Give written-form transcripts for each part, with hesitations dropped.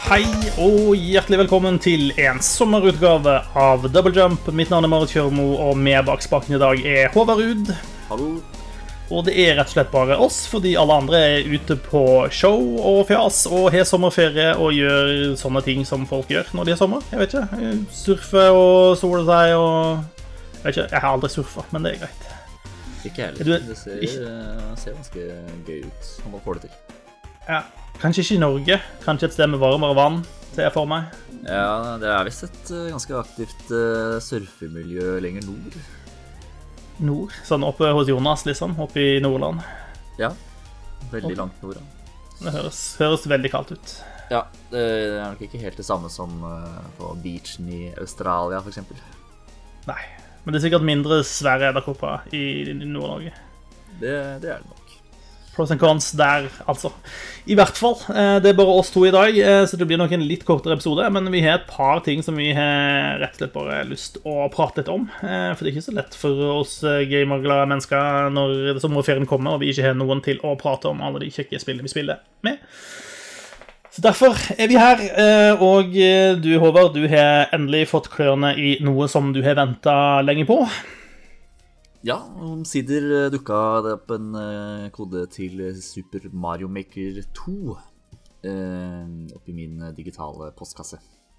Hei og hjertelig velkommen til en sommerutgave av Double Jump. Mitt navn Marit Kjørmo, og med bak spaken i dag Håvard Rud. Hallo. Og det rett og slett bare oss, fordi alle andre ute på show og fjas og har sommerferie og gjør sånne ting som folk gjør når de har sommer. Jeg vet ikke, surfe og sole seg og... Jeg vet ikke, jeg har aldri surfet, men det greit. Ikke heller, det ser ganske gøy ut om man får det til. Ja, kanskje ikke i Norge, kanskje et sted med varmere vann, ser jeg for meg. Ja, det visst et ganske aktivt surfemiljø lenger nord. Nord, sånn oppe hos Jonas liksom, oppe i Nordland. Ja, veldig langt nord. Ja. Det høres veldig kaldt ut. Ja, det nok ikke helt det samme som på beachen i Australia for eksempel. Nei, men det sikkert mindre svære edderkopper i Nord-Norge. Det det nok. Pros and cons der, altså. I hvert fall, det bare oss to i dag, så det blir nok en litt kortere episode, men vi har et par ting som vi har rett og slett bare lyst å prate litt om, for det ikke så lett for oss gamerglade mennesker når sommerferien kommer, og vi ikke har noen til å prate om alle de kjekke spillene vi spiller med. Så derfor vi her, og du, Håvard, du har endelig fått klørne i noe som du har ventet lenge på. Ja, omsider dukket det opp en kode til Super Mario Maker 2 opp i min digitale postkasse.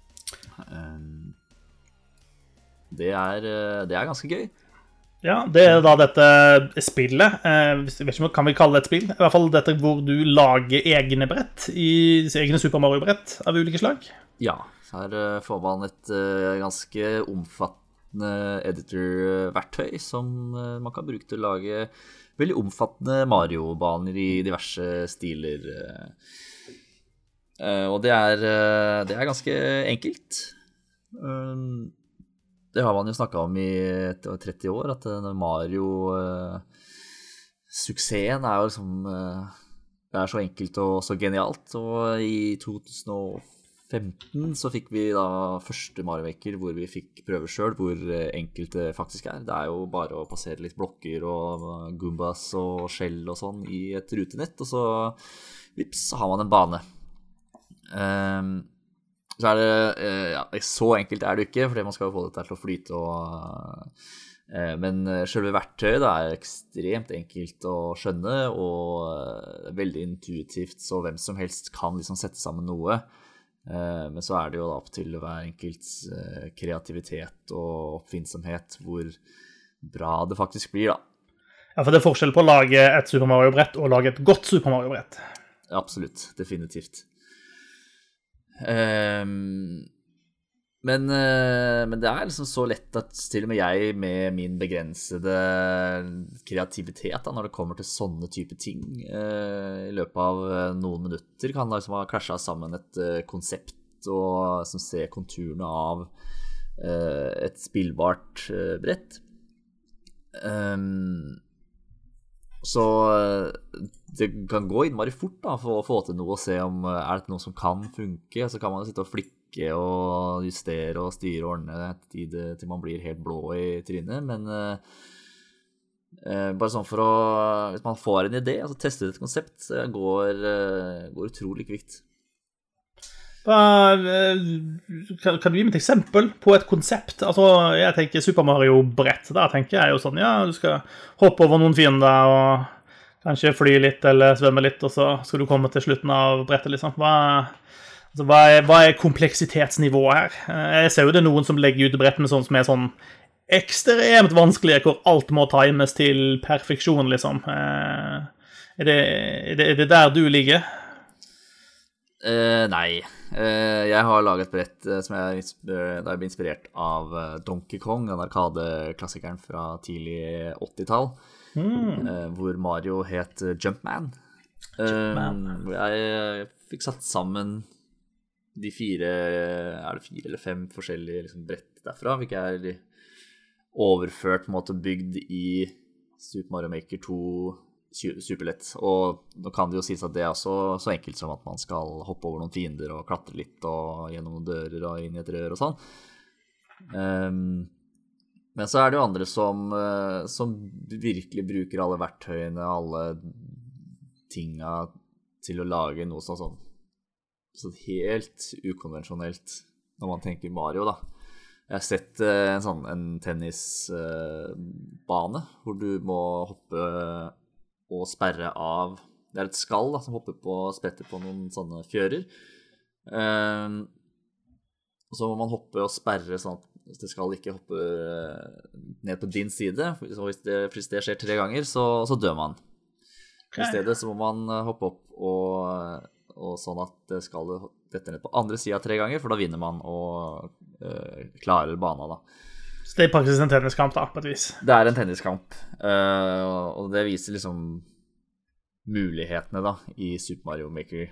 Det er ganske gøy. Ja, det da dette spillet, jeg vet ikke om kan vi kalle det et spill, i hvert fall dette hvor du lager egne brett, egne Super Mario-brett av ulike slag. Ja, her får man et ganske omfattende editor-verktøy som man kan bruke til å lage veldig omfattende Mario-baner i diverse stiler. Og det er ganske enkelt. Det har man jo snakket om i 30 år, at Mario-suksessen jo liksom det så enkelt og så genialt. Og i 2015 så fikk vi da første Mario Maker hvor vi fikk prøve selv hvor enkelt det faktisk er. Det jo bare å passere litt blokker og Goombas og skjell og sånn i et rutenett, og så vips, så har man en bane. Så det, ja, så enkelt det ikke, fordi man skal jo få det til å flyte men selve verktøyet det ekstremt enkelt å skjønne og veldig intuitivt, så hvem som helst kan liksom sette sammen noe. Men så det jo da opp til hver enkelts kreativitet og oppfinnsomhet hvor bra det faktisk blir da. Ja, for det forskjell på å lage et Super Mario-brett og lage et godt Super Mario-brett. Absolutt, definitivt. Men det liksom så lett at til og med jeg med min begrensede kreativitet da, når det kommer til sånne type ting i løpet av noen minutter kan da liksom ha klasjet sammen et konsept og som ser konturene av et spillbart brett. Så det kan gå innmari fort da, for å få til noe og se om det noe som kan funke, så kan man sitte og flikke og justere og styre og ordne til man blir helt blå i trynet, men bare sånn for å, hvis man får en idé, altså teste et konsept, så går utrolig kvikt. Kan du gi meg et eksempel på et konsept? Altså, jeg tenker Super Mario-brett, der tenker jeg jo sånn, ja, du skal hoppe over noen fiender og kanskje fly litt eller svømme litt, og så skal du komme til slutten av brettet, liksom. Hva kompleksitetsnivået her? Jeg ser jo det noen som legger ut brett med sånn som sånn ekstremt vanskelige, hvor alt må times til perfeksjon, liksom. Det der du ligger? Nei, jeg har laget et brett som ble inspirert av Donkey Kong, den arkadeklassikeren fra tidlig 80-tall, hvor Mario het Jumpman. Jeg fikk satt sammen de fire eller 5 forskjellige liksom, brett derfra, fikk jeg overført på en måte bygd i Super Mario Maker 2 superlett, og nå kan det jo sies at det så enkelt som at man skal hoppe over noen fiender og klatre litt og gjennom noen dører og inn i et rør og sånn. Men så det jo andre som virkelig bruker alle verktøyene, alle tinga til å lage noe sånn så helt ukonvensjonelt når man tenker Mario da. Jeg har sett en tennisbane hvor du må hoppe og sperre av. Det et skall da, som hopper på spretter på noen sånne fjører. Og så må man hoppe og sperre sånn at det skal ikke hoppe ned på din side. Så hvis det skjer 3 ganger, så dør man. I stedet så må man hoppe opp og sånn at det skal dette ned på andre siden 3 ganger, for da vinner man og klarer banen da. Så det faktisk en tenniskamp da, på et vis? Det en tenniskamp, og det viser liksom mulighetene da i Super Mario Maker.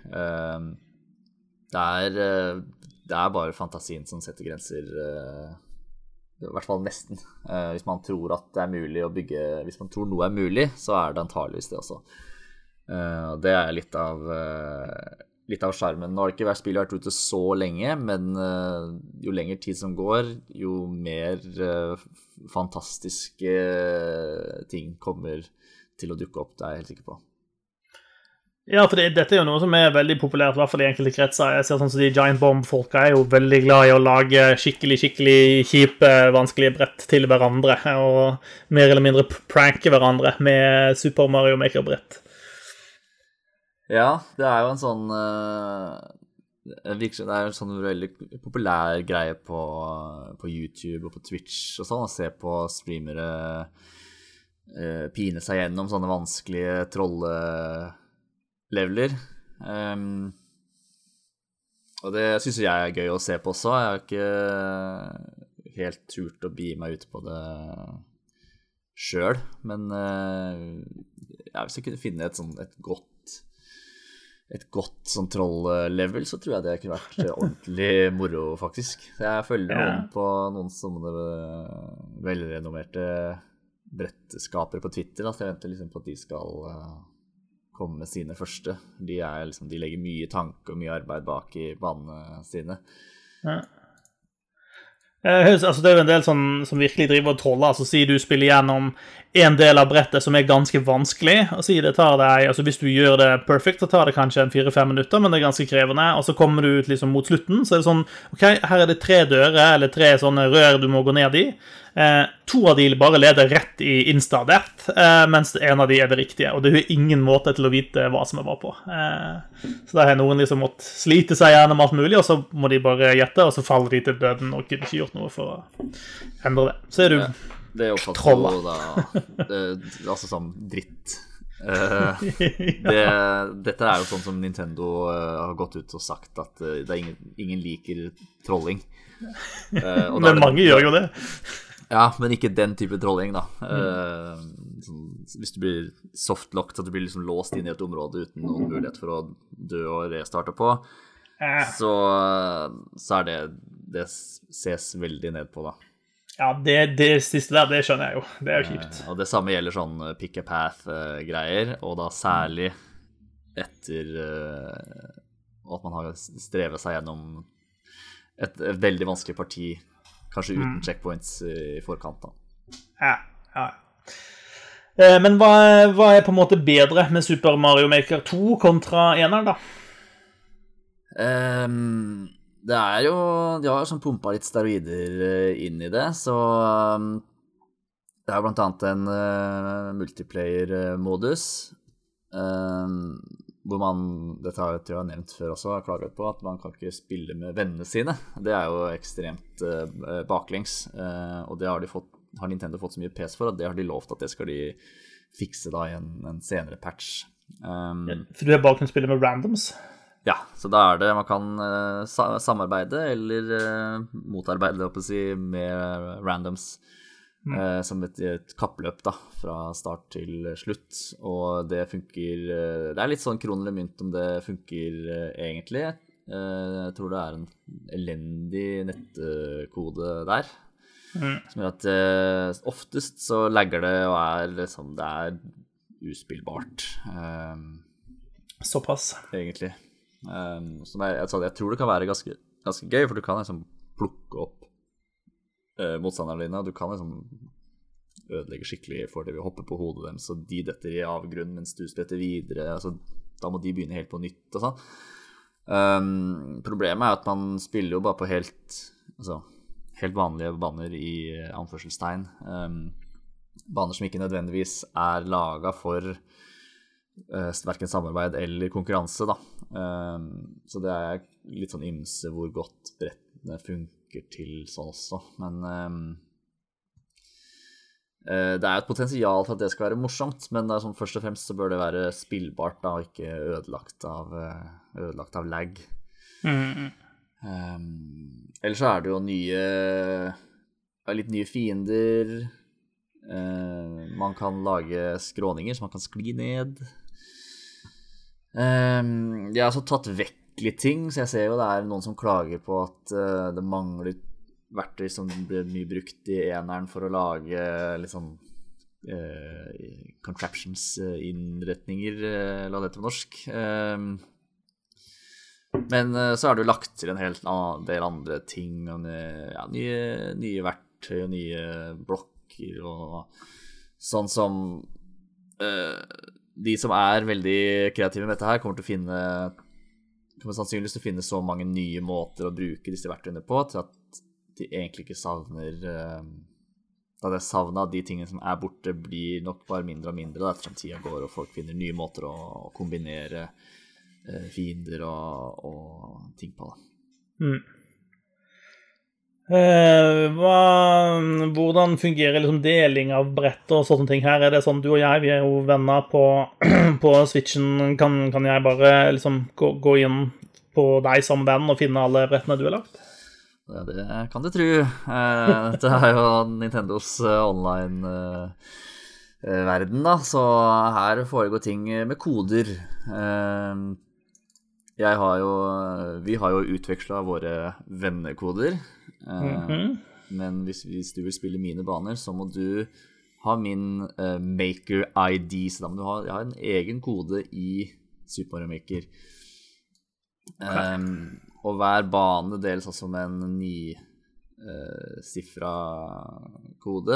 Det bare fantasien som setter grenser, i hvert fall nesten. Hvis man tror at det mulig å bygge, hvis man tror noe mulig, så det antageligvis det også. Det litt av skjermen. Nå har det ikke vært spillet vært ute så lenge, men jo lenger tid som går, jo mer fantastiske ting kommer til å dukke opp, det jeg helt sikker på. Ja, for dette jo noe som veldig populært, i hvert fall i enkelte kretser. Jeg ser sånn som de Giant Bomb-folka jo veldig glad i å lage skikkelig kjipe, vanskelige brett til hverandre, og mer eller mindre pranke hverandre med Super Mario Maker-brett. Ja, det jo en sånn det en sånn veldig populær greie på YouTube og på Twitch og sånn, å se på streamere pine seg gjennom sånne vanskelige trolleleveler. Og det synes jeg gøy å se på også. Jeg har ikke helt turt å bi meg ut på det selv, men hvis jeg kunne finne et godt sånn troll-level, så tror jeg det kunne vært ordentlig moro, faktisk. Jeg følger på noen sånne velrenommerte brettskapere på Twitter, så jeg venter liksom på at de skal komme med sine første. De legger mye tanke og mye arbeid bak i banene sine. Ja. Altså det jo en del som virkelig driver og troller, altså si du spiller gjennom en del av brettet som ganske vanskelig, og si det tar deg, altså hvis du gjør det perfekt, så tar det kanskje 4-5 minutter, men det ganske krevende, og så kommer du ut liksom mot slutten, så det sånn, ok, her det 3 dører, eller 3 sånne rør du må gå ned i, 2 av de bare leder rett i Insta-dert, mens en av de det riktige, og det jo ingen måte til å vite hva som var på. Så da har noen liksom måttet slite seg gjennom alt mulig, og så må de bare gjette, og så faller de til døden, og kunne ikke gjort noe for å endre det. Så du det oppfatter jo da altså som dritt. Dette jo sånn som Nintendo har gått ut og sagt at det ingen liker trolling. Men mange gjør jo det. Ja, men ikke den type trolling da. Hvis du blir softlocked, at du blir liksom låst inn i et område uten noen mulighet for å dø og restarte på, så det ses veldig ned på da. Ja, det siste der, det skjønner jeg jo. Det jo kjipt. Og det samme gjelder sånn pick a path-greier, og da særlig etter at man har strevet seg gjennom et veldig vanskelig parti, kanskje uten checkpoints i forkant da. Ja. Men hva på en måte bedre med Super Mario Maker 2 kontra 1 da? Det jo, de har sånn pumpet litt steroider inn i det, så det blant annet en multiplayer-modus, hvor man, dette har jeg nevnt før også, har klaget på at man kan ikke spille med vennene sine. Det jo ekstremt baklengs, og det har Nintendo fått så mye pes for, at det har de lovt at det skal de fikse da i en senere patch. For du baklengs spiller med randoms? Ja, så da det man kan samarbeide eller motarbeide med randoms som et kappløp da, fra start til slutt, og det funker, det litt sånn kron eller mynt om det funker egentlig. Jeg tror det en elendig nettkode der, som gjør at oftest så lagger det og liksom, det uspillbart. Såpass. Egentlig. Som jeg tror det kan være ganske gøy, for du kan liksom plukke opp motstanderne dine, og du kan liksom ødelegge skikkelig for det ved å hoppe på hodet dem, så de detter i avgrunn mens du spretter videre, altså, da må de begynne helt på nytt og sånn. Problemet at man spiller jo bare på helt vanlige baner i anførselstegn. Baner som ikke nødvendigvis laget for hverken samarbeid eller konkurranse, da. Så det litt sånn ymse hvor godt brettene funker til sånn også. Men det et potensial for at det skal være morsomt, men sånn, først og fremst så bør det være spillbart da, og ikke ødelagt av lag. Ellers så det jo litt nye fiender. Man kan lage skråninger så man kan skli ned. Jeg har altså tatt vekk litt ting, så jeg ser jo det noen som klager på at det mangler verktøy som ble mye brukt i eneren for å lage litt sånn contraptions, innretninger, la det til norsk. Men så det jo lagt til en helt del andre ting, nye verktøy og nye blokker og sånn som de som veldig kreative med dette her kommer sannsynligvis til å finne så mange nye måter å bruke disse verktøyene på til at de egentlig ikke savner da det savnet av de tingene som borte blir nok bare mindre og mindre ettersom tiden går og folk finner nye måter å kombinere fiender og ting på da. Hvordan fungerer liksom deling av brett og sånne ting her? Det sånn, du og jeg, vi jo venner på Switchen, kan jeg bare liksom gå inn på deg som venn og finne alle brettene du har lagt? Ja, det kan du tro. Dette jo Nintendos online verden da, så her foregår ting med koder. Vi har jo utvekslet våre vennekoder, men hvis du vil spille mine baner, så må du ha min Maker ID, så da må du ha en egen kode i Super Mario Maker. Og hver bane deles altså med en 9-siffra kode,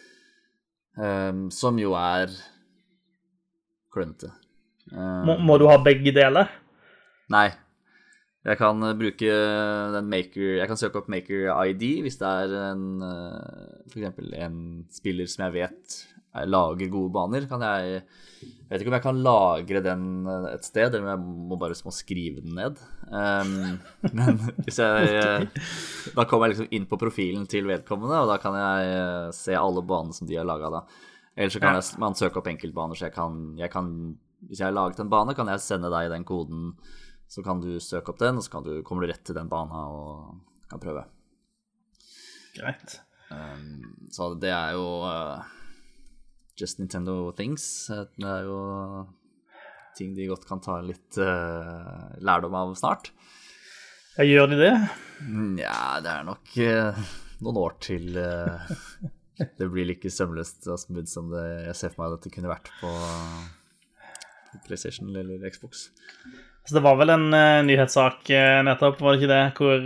som jo klønete. Må du ha begge deler? Nei, jeg kan bruke den Maker, jeg kan søke opp Maker ID hvis det for eksempel en spiller som jeg vet lager gode baner. Jeg vet ikke om jeg kan lagre den et sted, eller om jeg må bare skrive den ned. Men da kommer jeg liksom inn på profilen til vedkommende, og da kan jeg se alle banene som de har laget da. Ellers så kan man søke opp enkeltbaner, så hvis jeg har laget en bane, kan jeg sende deg den koden, så kan du søke opp den, og så kommer du rett til den banen og kan prøve. Greit. Så det jo just Nintendo things. Det jo ting de godt kan ta litt lærdom av snart. Ja, gjør de det? Ja, det nok noen år til det blir like sømløst og smooth som jeg ser for meg at det kunne vært på PlayStation eller Xbox. Så det var vel en nyhetssak nettopp, var det ikke det? Hvor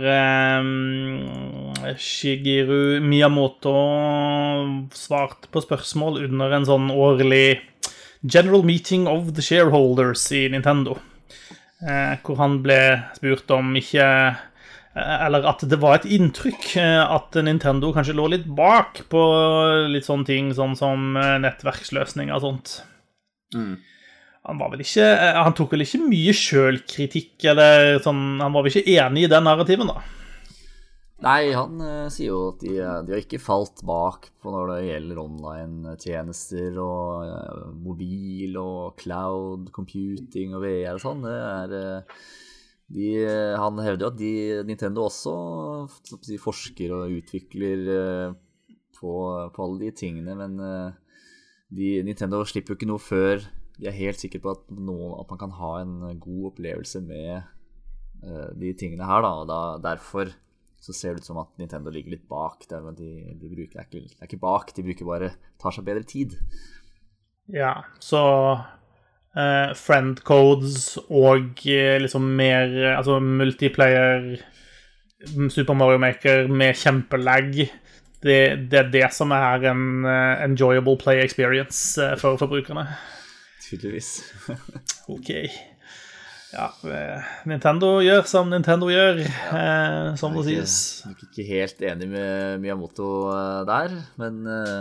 Shigeru Miyamoto svarte på spørsmål under en sånn årlig General Meeting of the Shareholders i Nintendo. Hvor han ble spurt om ikke eller at det var et inntrykk at Nintendo kanskje lå litt bak på litt sånne ting, sånn som nettverksløsninger og sånt. Han tok vel ikke mye selvkritikk, eller sånn, han var vel ikke enig i den narrativen da? Nei, han sier jo at de har ikke falt bak på når det gjelder online-tjenester og mobil og cloud computing og VR og sånn. Han hevder jo at Nintendo også forsker og utvikler på alle de tingene, men Nintendo slipper jo ikke noe før de helt sikre på at man kan ha en god opplevelse med de tingene her da, og derfor så ser det ut som at Nintendo ligger litt bak. De bruker ikke bak, de tar seg bedre tid. Ja, så friend codes og liksom mer, altså multiplayer Super Mario Maker med kjempelag, det det som en enjoyable play experience for forbrukerne. Tydeligvis. Ok. Ja, Nintendo gjør som Nintendo gjør, som det sies. Jeg er ikke helt enig med Miyamoto der, men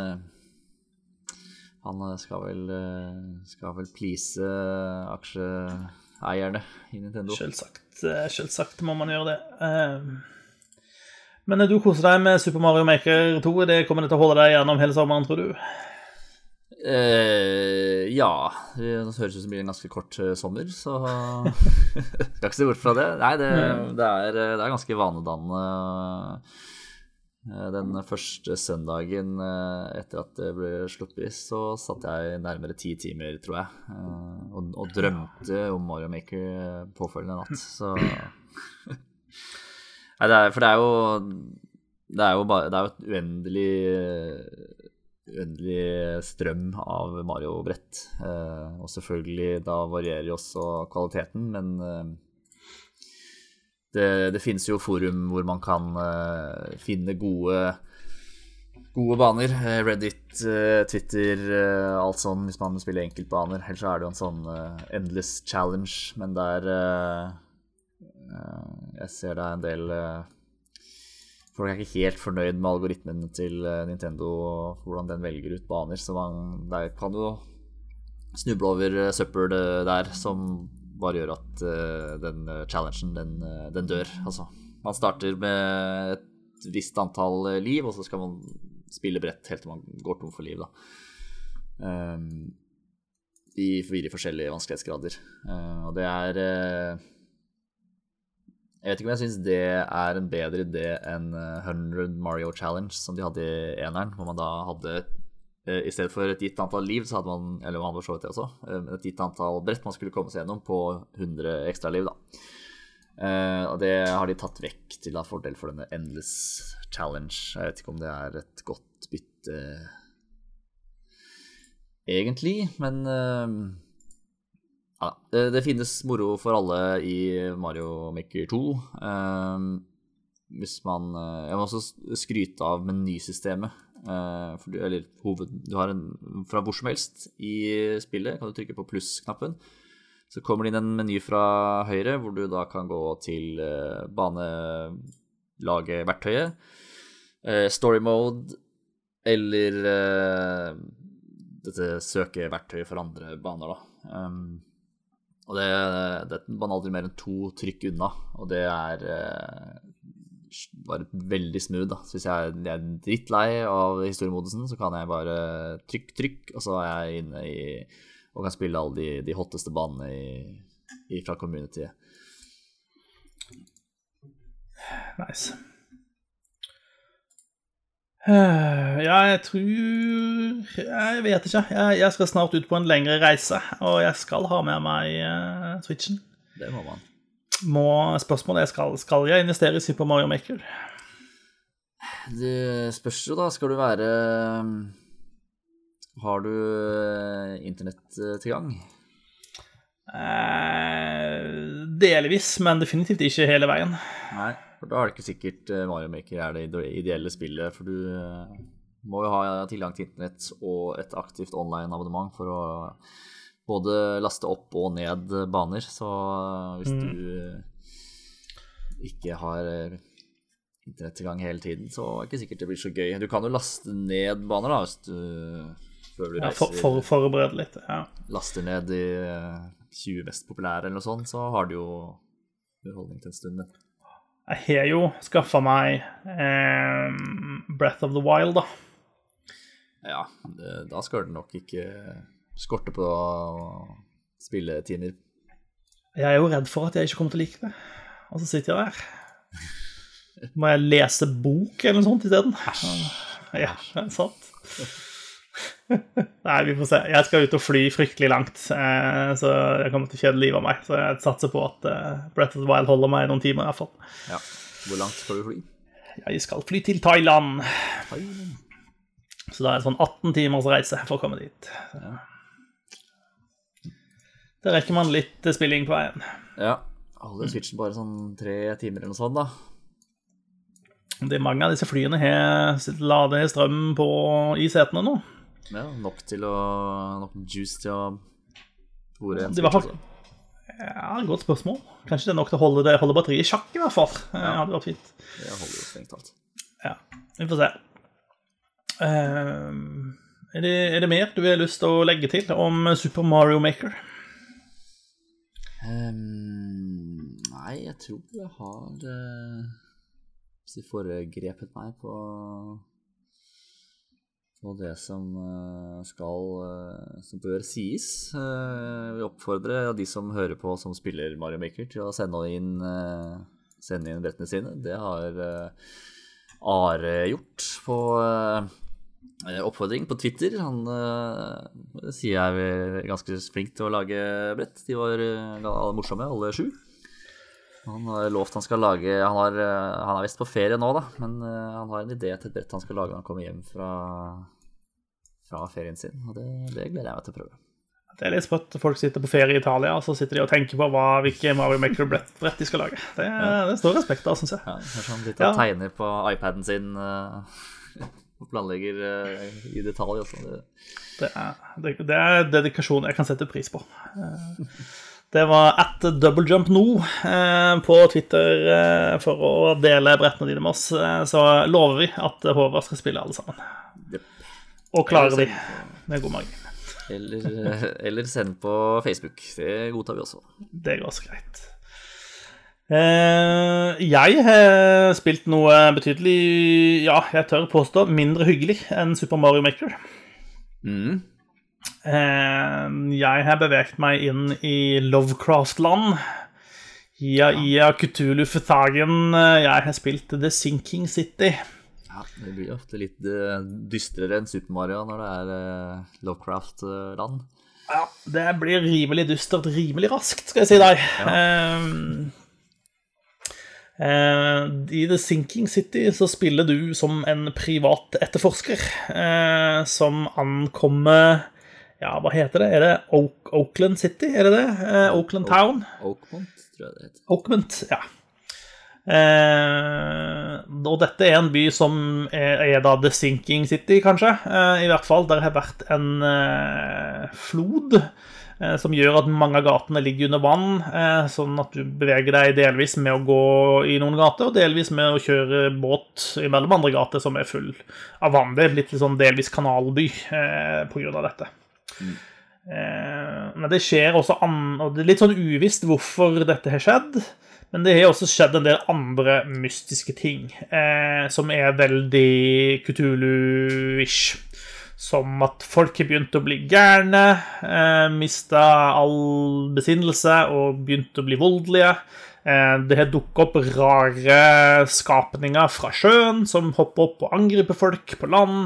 han skal vel please aksjeeierne i Nintendo. Selvsagt må man gjøre det. Men du koser deg med Super Mario Maker 2, det kommer det til å holde deg gjennom hele sommeren, tror du? Ja, det høres ut som det blir en ganske kort sommer, så skal ikke se bort fra det. Nei, det er ganske vanedannende. Den første søndagen etter at det ble sluppet, så satt jeg nærmere 10 timer, tror jeg, og drømte om Mario Maker påfølgende natt. Så nei, for det er jo et uendelig strøm av Mario-brett, og selvfølgelig da varierer jo også kvaliteten, men det finnes jo forum hvor man kan finne gode baner, Reddit, Twitter, alt sånn, hvis man spiller enkeltbaner. Ellers er det jo en sånn endless challenge, men der jeg ser det er en del folk er ikke helt fornøyd med algoritmen til Nintendo og hvordan den velger ut baner, så der kan jo snuble over søppel der som bare gjør at den challengen, den dør. Altså, man starter med et visst antall liv, og så skal man spille brett helt til man går tom for liv, da. I 4 forskjellige vanskelighetsgrader. Og det jeg vet ikke om jeg synes det er en bedre idé enn 100 Mario Challenge som de hadde i eneren, hvor man da hadde, i stedet for et gitt antall liv, så hadde man, eller man hadde så vidt det også, et gitt antall brett man skulle komme seg gjennom på 100 ekstra liv, da. Og det har de tatt vekk til da fordel for denne Endless Challenge. Jeg vet ikke om det er et godt bytte egentlig, men ja, det finnes moro for alle i Mario Maker 2. Hvis man jeg må også skryte av menysystemet, du har fra hvor som helst i spillet kan du trykke på pluss-knappen, så kommer det inn en meny fra høyre hvor du da kan gå til banelage verktøyet, story mode eller dette søke verktøyet for andre baner da. Og man aldri mer enn 2 trykk unna, og det er bare veldig smooth da. Så hvis jeg er drittlei av historiemodusen, så kan jeg bare trykk, og så er jeg inne og kan spille alle de hotteste banene fra communityet. Nice. Ja, jeg vet ikke. Jeg skal snart ut på en lengre reise, og jeg skal ha med meg Switchen. Det må man. Spørsmålet er, skal jeg investere i Super Mario Maker? Det spørs jo da, skal du være har du internettilgang? Delvis, men definitivt ikke hele veien. Nei, for da er det ikke sikkert Mario Maker er det ideelle spillet, for du må jo ha tilgang til internett og et aktivt online-abonnement for å både laste opp og ned baner, så hvis du ikke har internettilgang hele tiden, så er det ikke sikkert det blir så gøy. Du kan jo laste ned baner da, hvis du før du reiser forberede litt, ja. Laster ned de 20 mest populære eller noe sånt, så har du jo underholdning til en stund. Jeg har jo skaffet meg Breath of the Wild da. Ja, da skal det nok ikke skorte på spilletimer. Jeg er jo redd for at jeg ikke kommer til å like det. Og så sitter jeg der. Må jeg lese bok eller noe sånt i stedet? Ja, det er sant. Nei, vi får se. Jeg skal ut og fly fryktelig langt, så jeg kommer til å kjede livet av meg. Så jeg satser på at Breath of the Wild holder meg noen timer i hvert fall. Ja, hvor langt skal du fly? Jeg skal fly til Thailand. Så da er det sånn 18 timers reise for å komme dit. Ja. Da rekker man litt spilling på veien. Ja, holder Switchen bare sånn 3 timer eller noe sånt da. Det er mange av disse flyene har ladet strøm i setene nå. Ja, nok juice til å bore en Switch. Ja, godt spørsmål. Kanskje det nok til å holde batteriet i sjakk I hvert fall. Ja, det var fint. Det holder jo strengt alt. Ja, vi får se. Er det mer du har lyst til å legge til om Super Mario Maker? Nei, jeg tror jeg har foregrepet meg på det som bør sies. Vi oppfordrer de som hører på som spiller Mario Maker til å sende inn brettene sine. Det har Are gjort på oppfordring på Twitter. Han sier jeg er ganske flink til å lage brett. De var morsomme, alle 7. Han har lovt han skal lage, han er vist på ferie nå da, men han har en idé til et brett han skal lage når han kommer hjem fra ferien sin, og det gleder jeg meg til å prøve. Det litt sprøtt, folk sitter på ferie I Italia, og så sitter de og tenker på hvilke Mario Maker brett de skal lage. Det står respekt da, synes jeg. Ja, det sånn litt av tegner på iPaden sin, og planlegger I detalj også. Det dedikasjon jeg kan sette pris på. Det var @doublejump.no på Twitter for å dele brettene dine med oss, så lover vi at Håvard skal spille alle sammen. Yep. Og klarer vi med god mage. Eller send på Facebook, det godtar vi også. Det går så greit. Jeg har spilt noe betydelig, ja, jeg tør påstå, mindre hyggelig enn Super Mario Maker. Jeg har beveget meg inn I Lovecraft-land. I Cthulhu-Fetagen. Jeg har spilt The Sinking City. Ja, det blir ofte litt dystrere enn Super Mario når det Lovecraft-land. Ja, det blir rimelig dystert, rimelig raskt, skal jeg si deg. I The Sinking City så spiller du som en privat etterforsker som ankommer, ja, hva heter det? Er det Oakland City? Er det det? Oakland Town? Oakmont, tror jeg det heter. Oakmont, ja. Og dette en by som da The Sinking City, kanskje. I hvert fall, der har vært en flod som gjør at mange av gatene ligger under vann, sånn at du beveger deg delvis med å gå I noen gater, og delvis med å kjøre båt imellom andre gater som full av vann. Det blitt litt sånn delvis kanalby på grunn av dette. Men det skjer også og det litt sånn uvisst hvorfor dette har skjedd, men det har også skjedd en del andre mystiske ting som veldig Cthulhu-ish. Som at folk har begynt å bli gærne, mistet all besinnelse og begynt å bli voldelige. Det har dukket opp rare skapninger fra sjøen som hopper opp og angriper folk på land.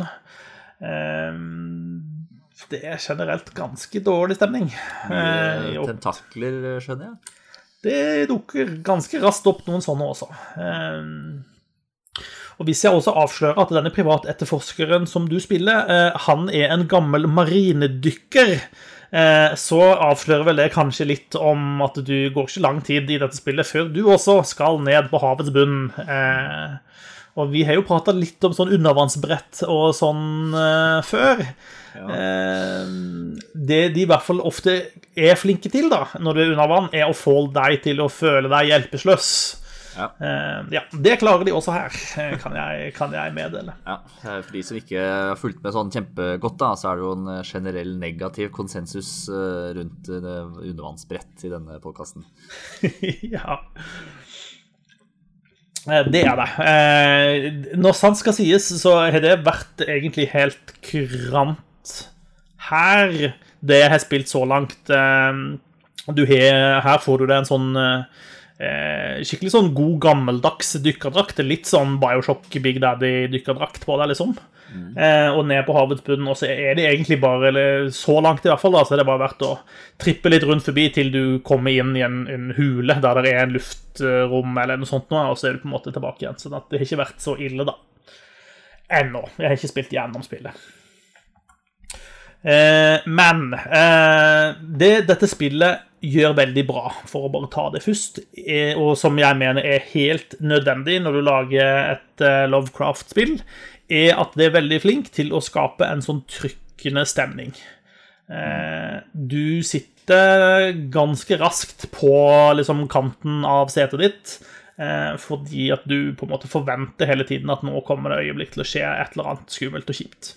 Det generelt ganske dårlig stemning. Tentakler, skjønner jeg. Det dukker ganske raskt opp noen sånne også. Og hvis jeg også avslører at denne privatetterforskeren som du spiller, han en gammel marinedykker, så avslører vel det kanskje litt om at du går ikke lang tid I dette spillet før du også skal ned på havets bunn. Og vi har jo pratet litt om sånn undervannsbrett og sånn før. Ja. Det de I hvert fall ofte flinke til da, når du under vann, å få deg til å føle deg hjelpeløs. Ja. Ja, det klarer de også her, kan jeg meddele. Ja, for de som ikke har fulgt med sånn kjempegodt da, så det jo en generell negativ konsensus rundt undervannsbrett I denne podcasten. Ja. Det det. Når sant skal sies, så har det vært egentlig helt kurant her, det jeg har spilt så langt. Her får du det en sånn skikkelig sånn god gammeldags dykkerdrakt, litt sånn Bioshock Big Daddy dykkerdrakt på det liksom. Og ned på havets bunn, og så det egentlig bare, eller så langt I hvert fall da, så det bare vært å trippe litt rundt forbi til du kommer inn I en hule der det en luftrom eller noe sånt nå, og så du på en måte tilbake igjen, så det har ikke vært så ille da. Ennå, jeg har ikke spilt gjennom spillet. Men dette spillet gjør veldig bra, for å bare ta det først, og som jeg mener helt nødvendig når du lager et Lovecraft-spill, at det veldig flink til å skape en sånn trykkende stemning. Du sitter ganske raskt på liksom, kanten av setet ditt, fordi at du på en måte forventer hele tiden at nå kommer det øyeblikk til å skje et eller annet skummelt og kjipt.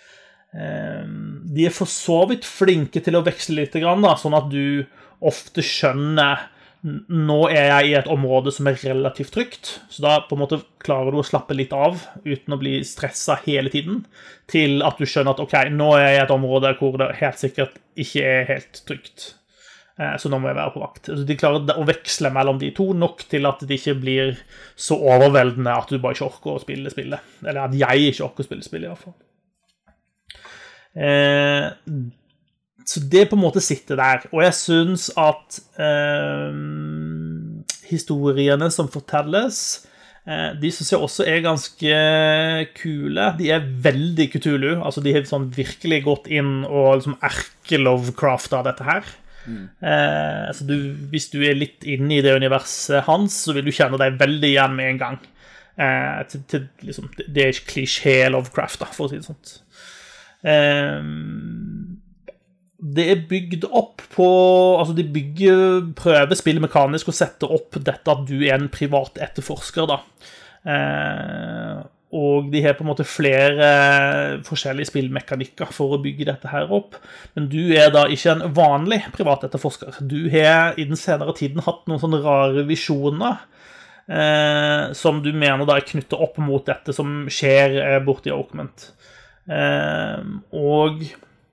De for så vidt flinke til å veksle litt grann, da, sånn at du ofte skjønner nå jeg i et område som relativt trygt, så da på en måte klarer du å slappe litt av uten å bli stresset hele tiden, til at du skjønner at ok, nå jeg i et område hvor det helt sikkert ikke helt trygt. Så nå må jeg være på vakt. Så de klarer å veksle mellom de to nok til at det ikke blir så overveldende at du bare ikke orker å spille spillet. Eller at jeg ikke orker å spille spillet i hvert fall. Så det på en måte sitter der. Og jeg synes at historiene som fortelles, de synes jeg også er ganske kule. De er veldig Cthulhu. Altså de har sånn virkelig gått inn og liksom erke-Lovecraftet dette her. Altså hvis du er litt inne i det universet hans, så vil du kjenne deg veldig igjen med en gang. Liksom, det er ikke klisjé Lovecraft, da, for å si det sånt. Det er bygd opp på, altså de prøver spillet mekanisk og setter opp dette at du er en privat etterforsker da. Og de har på en måte flere forskjellige spillmekanikker for å bygge dette her opp. Men du er da ikke en vanlig privat etterforsker. Du har i den senere tiden hatt noen sånne rare visjoner som du mener da er knyttet opp mot dette som skjer borte i Oakment. Og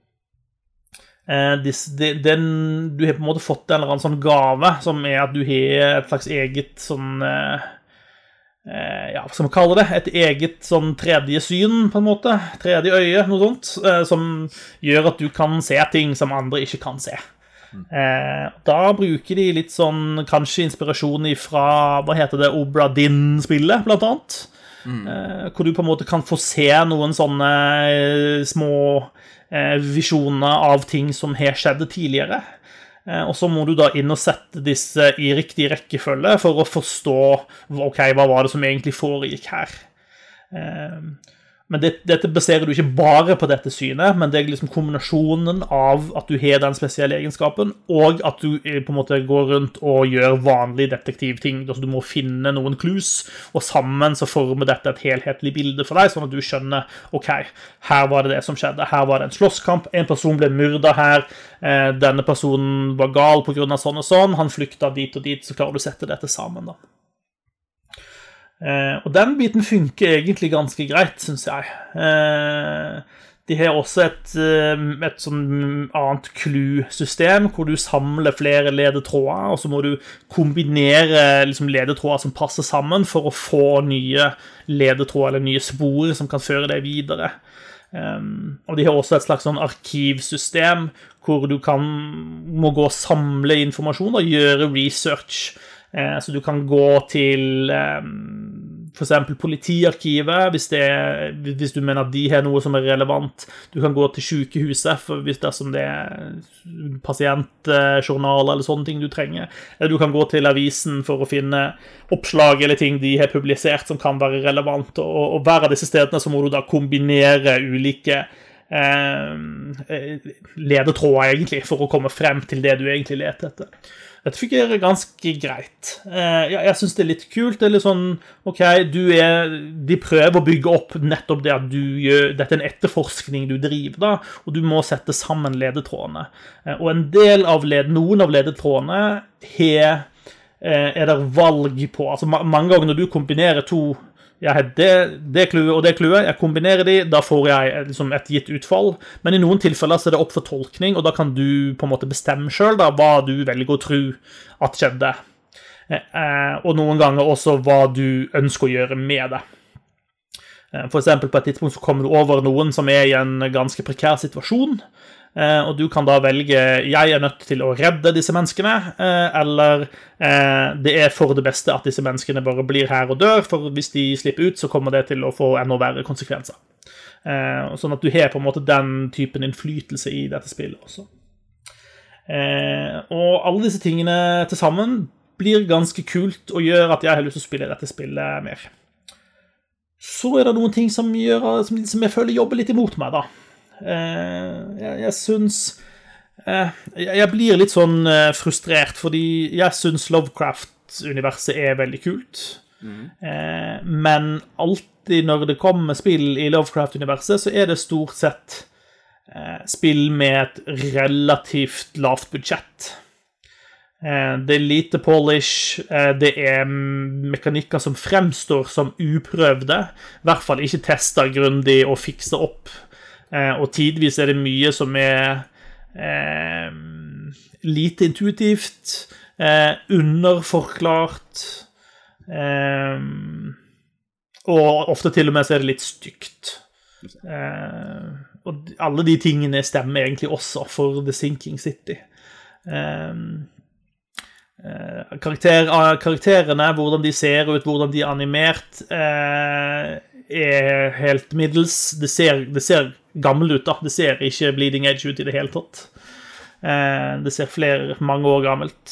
du har på en måte fått en eller annen sånn gave som er at du har et slags eget sånn ja, hva skal man kalle det? Et eget sånn tredje syn på en måte, tredje øye, noe sånt, som gjør at du kan se ting som andre ikke kan se. Da bruker de litt sånn kanskje inspirasjon fra, hva heter det, Obra Dinn-spillet blant annet, hvor du på en måte kan få se noen sånne små visjoner av ting som har skjedd tidligere. Og så må du da inn og sette disse i riktig rekkefølge for å forstå, ok, hva var det som egentlig foregikk her. Men dette baserer du ikke bare på dette synet, men det er liksom kombinasjonen av at du har den spesielle egenskapen, og at du på en måte går rundt og gjør vanlige detektivting. Altså du må finne noen clues, og sammen så former dette et helhetlig bilde for deg, sånn at du skjønner, ok, her var det som skjedde, her var det en slåsskamp, en person ble myrdet her, denne personen var gal på grunn av sånn og sånn, han flyktet dit og dit, så klarer du å sette dette sammen da. Og den biten funker egentlig ganske greit, synes jeg. De har også et sånn annet clue-system, hvor du samler flere ledetråder, og så må du kombinere liksom, ledetråder som passer sammen for å få nye ledetråder eller nye spor som kan føre deg videre. Og de har også et slags sånn arkivsystem, hvor du må gå og samle informasjon og gjøre research. Så du kan gå til for eksempel politiarkivet hvis du mener at de har noe som er relevant. Du kan gå til sykehuset hvis det er pasientjournal eller sånne ting du trenger. Eller du kan gå til avisen for å finne oppslag eller ting de har publisert som kan være relevant. Og hver av disse stedene så må du da kombinere ulike ledetråder egentlig for å komme frem til det du egentlig leter etter. Dette fungerer ganske greit. Jeg synes det er litt kult. Det er litt sånn, ok, de prøver å bygge opp nettopp det at dette er en etterforskning du driver da, og du må sette sammen ledetrådene. Og noen av ledetrådene er det valg på. Altså mange ganger når du kombinerer to, jeg har det kluet og det kluet, jeg kombinerer de, da får jeg liksom et gitt utfall. Men i noen tilfeller så er det opp for tolkning, og da kan du på en måte bestemme selv da, hva du velger å tro at skjedde. Og noen ganger også hva du ønsker å gjøre med det. For eksempel på et tidspunkt så kommer du over noen som er i en ganske prekær situasjon, og du kan da velge, jeg er nødt til å redde disse menneskene, eller det er for det beste at disse menneskene bare blir her og dør, for hvis de slipper ut så kommer det til å få enda verre konsekvenser. Sånn at du har på en måte den typen innflytelse i dette spillet også. Og alle disse tingene til sammen blir ganske kult og gjør at jeg har lyst til å spille dette spillet mer. Så er det noen ting som jeg føler jobber litt imot meg da. Jeg synes jeg blir litt sånn frustrert, fordi jeg synes Lovecraft-universet veldig kult. Men alltid når det kommer spill i Lovecraft-universet, så det stort sett spill med et relativt lavt budsjett. Det lite polish, det mekanikker som fremstår som uprøvde, i hvert fall ikke testet grundig og fikset opp, og tidvis det mye som lite intuitivt, underforklart, og ofte til og med så det litt stygt. Og alle de tingene stemmer egentlig også for The Sinking City. Karakterene, hvordan de ser ut, hvordan de animert, helt middels. Det ser gammel ut da, det ser ikke Bleeding Edge ut i det hele tatt. Det ser mange år gammelt.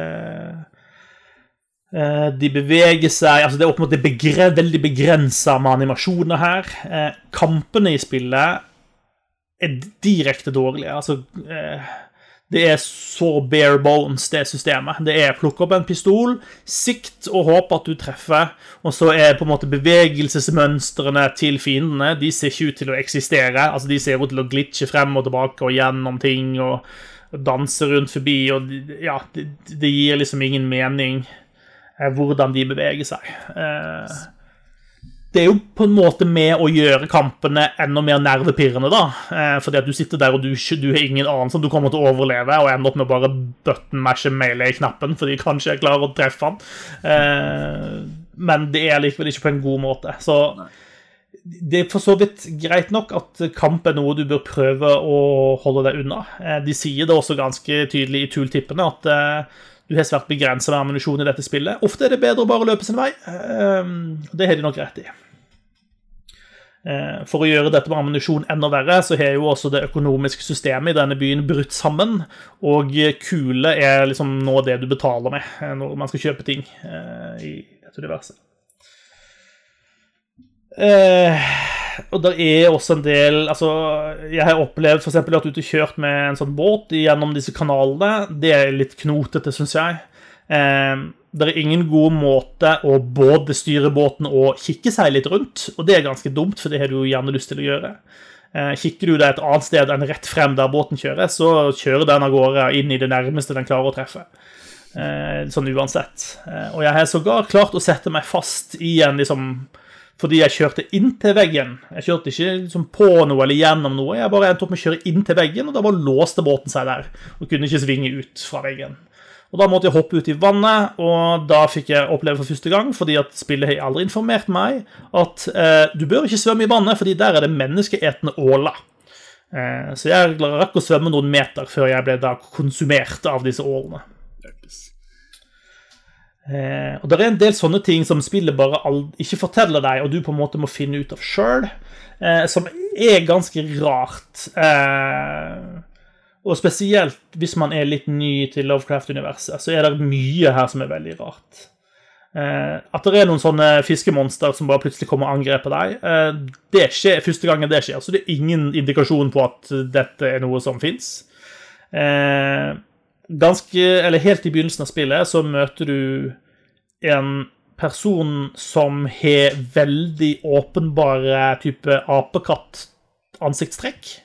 De beveger seg, altså det opp mot veldig begrenset med animasjoner her. Kampene i spillet direkte dårlige, altså det så bare bones, det systemet. Det plukke opp en pistol, sikt og håpe at du treffer, og så på en måte bevegelsesmønstrene til fiendene, de ser ikke ut til å eksistere, altså de ser ut til å glitche frem og tilbake og gjennom ting, og danse rundt forbi, og ja, det gir liksom ingen mening hvordan de beveger seg. Det jo på en måte med å gjøre kampene enda mer nervepirrende da, fordi at du sitter der og du har ingen anelse om du kommer til å overleve, og ender opp med bare button-mashe melee-knappen, fordi kanskje jeg klarer å treffe han. Men det likevel ikke på en god måte. Så det for så vidt greit nok at kamp noe du bør prøve å holde deg unna. De sier det også ganske tydelig i tooltippene, at du har svært begrenset med ammunisjon i dette spillet. Ofte det bedre å bare løpe sin vei. Det har de nok rett i. For å gjøre dette med ammunisjon enda verre, så har jo også det økonomiske systemet i denne byen brutt sammen, og kule liksom nå det du betaler med når man skal kjøpe ting i et universet. Og der også en del, altså jeg har opplevd for eksempel at du har kjørt med en sånn båt gjennom disse kanalene. Det litt knotete, synes jeg. Det ingen god måte å både styre båten og kikke seg litt rundt, og det ganske dumt, for det har du jo gjerne lyst til å gjøre. Kikker du deg et annet sted enn rett frem der båten kjører, så kjører den av gårde inn i det nærmeste den klarer å treffe. Sånn uansett. Og jeg har sågar klart å sette meg fast i en liksom, fordi jeg kjørte inn til veggen. Jeg kjørte ikke liksom på noe eller gjennom noe, jeg bare endte opp med å kjøre inn til veggen, og da bare låste båten seg der, og kunne ikke svinge ut fra veggen. Og da måtte jeg hoppe ut i vannet, og da fikk jeg oppleve for første gang, fordi at spillet har aldri informert meg, at du bør ikke svømme i vannet, fordi der det menneskeetende åler. Så jeg rakk å svømme noen meter før jeg ble da konsumert av disse ålene. Og det en del sånne ting som spillet bare ikke forteller deg, og du på en måte må finne ut av selv, som ganske rart. Og spesielt hvis man litt ny til Lovecraft-universet, så det mye her som veldig rart. At det noen sånne fiskemonster som bare plutselig kommer og angreper deg, det skjer første gangen det skjer, så det ingen indikasjon på at dette noe som finnes. Helt i begynnelsen av spillet så møter du en person som har veldig åpenbare type apekatt-ansiktstrekk,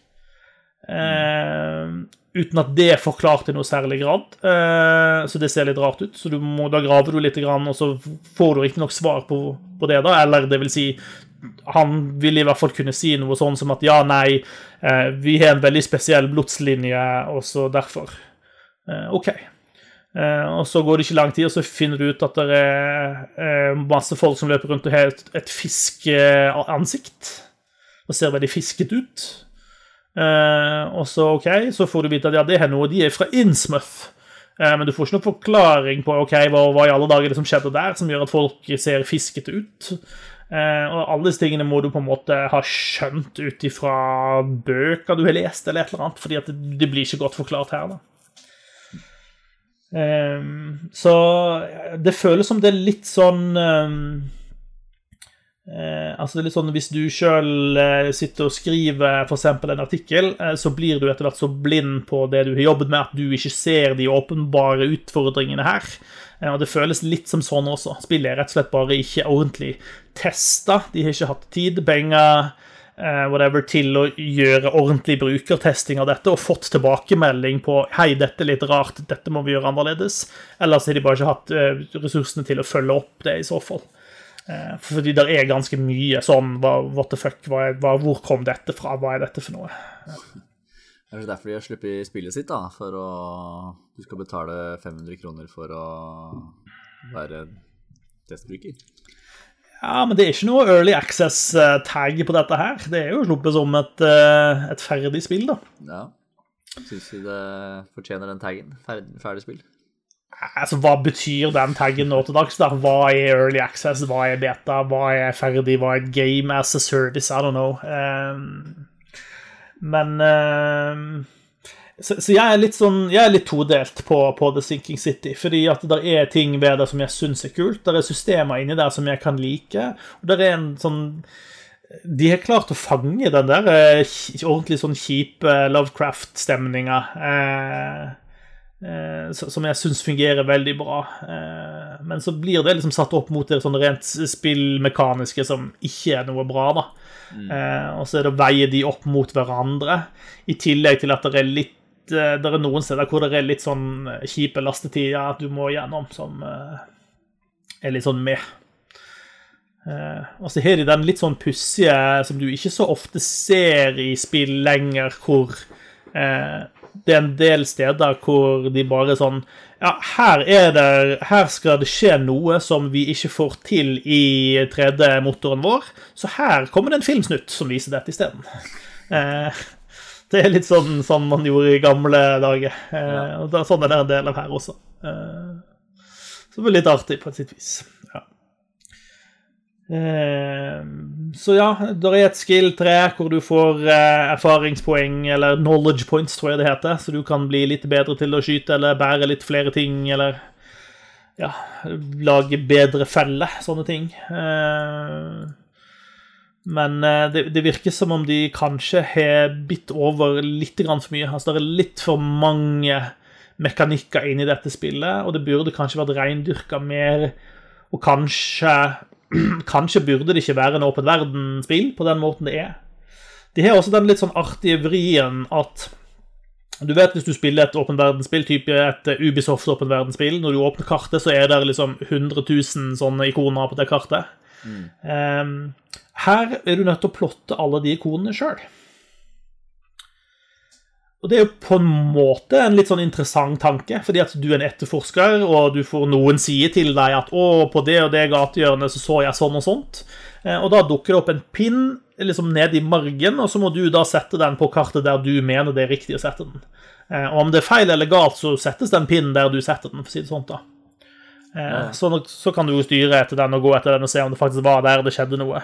uten at det forklart i noe særlig grad, så det ser litt rart ut, så da graver du litt grann, og så får du ikke nok svar på det da, eller det vil si, han vil i hvert fall kunne si noe sånn som at ja, nei, vi har en veldig spesiell blodslinje, og så derfor ok. Og så går det ikke lang tid, og så finner du ut at det masse folk som løper rundt og har et fiskeansikt, og ser veldig fisket ut. Og så ok, så får du vite at ja, det noe, de fra Innsmouth, men du får ikke noen forklaring på ok, hva i alle dager det som skjedde der, som gjør at folk ser fisket ut. Og alle disse tingene må du på en måte ha skjønt ut ifra bøker du har lest, eller et eller annet, fordi at det blir ikke godt forklart her da. Så det føles som det litt sånn Altså det litt sånn, hvis du selv sitter og skriver for eksempel en artikkel, så blir du etter hvert så blind på det du har jobbet med, at du ikke ser de åpenbare utfordringene her. Og det føles litt som sånn også. Spillet rett og slett bare ikke ordentlig testet. De har ikke hatt tid, penger, whatever, til å gjøre ordentlig brukertesting av dette, og fått tilbakemelding på, hei, dette litt rart, dette må vi gjøre annerledes. Ellers har de bare ikke hatt ressursene til å følge opp det i så fall. Fordi det ganske mye sånn, what the fuck, hvor kom dette fra, hva dette for noe? Det derfor de har sluppet spillet sitt da, du skal betale 500 kroner for å være testbruker. Ja, men det ikke noe early access tag på dette her. Det jo sluppet som et ferdig spill da. Ja, synes du det fortjener den taggen, ferdig spill? Altså, hva betyr den taggen nå til dags da? Hva early access, hva beta, hva ferdig, hva game as a service, I don't know. Så jeg litt sånn, jeg litt todelt på The Sinking City, fordi at det ting ved det som jeg synes kult, det systemer inni der som jeg kan like, og det en sånn, de har klart å fange den der ordentlig sånn kjipe Lovecraft-stemninga, som jeg synes fungerer veldig bra, men så blir det liksom satt opp mot det sånn rent spillmekaniske som ikke noe bra da, og så det å veie de opp mot hverandre, i tillegg til at det litt, det noen steder hvor det litt sånn kjipe lastetider at du må gjennom, som litt sånn med. Og så har de den litt sånn pussige, som du ikke så ofte ser i spill lenger, hvor det en del steder hvor de bare sånn, ja, her skal det skje noe som vi ikke får til i 3D-motoren vår, så her kommer det en filmsnutt som viser dette i stedet. Det litt sånn man gjorde i gamle dager, og sånn det en del av her også. Så det var litt artig på et sitt vis. Ja. Så ja, det et skill-tre hvor du får erfaringspoeng, eller knowledge points tror jeg det heter, så du kan bli litt bedre til å skyte, eller bære litt flere ting, eller ja, lage bedre felle, sånne ting. Men det virker som om de kanskje har bitt over litt grann for mye. Altså det litt for mange mekanikker inn i dette spillet, og det burde kanskje vært reindyrket mer, og kanskje burde det ikke være en åpen verden-spill på den måten det De har også den litt sånn artige vrien at du vet hvis du spiller et åpen verdensspill, type et Ubisoft åpen verdensspill, når du åpner kartet så det liksom 100 000 sånne ikoner på det kartet. Her du nødt til å plotte alle de ikonene selv. Og det jo på en måte en litt sånn interessant tanke, fordi at du en etterforsker, og du får noen sige til deg at på det og det gatehjørnet så jeg sånn og sånt. Og da dukker det opp en pin liksom ned i margen, og så må du da sette den på kartet der du mener det riktig å sette den. Og om det feil eller galt, så settes den pinnen der du setter den, for å si det sånt da. Så kan du jo styre etter den og gå etter den og se om det faktisk var der det skjedde noe.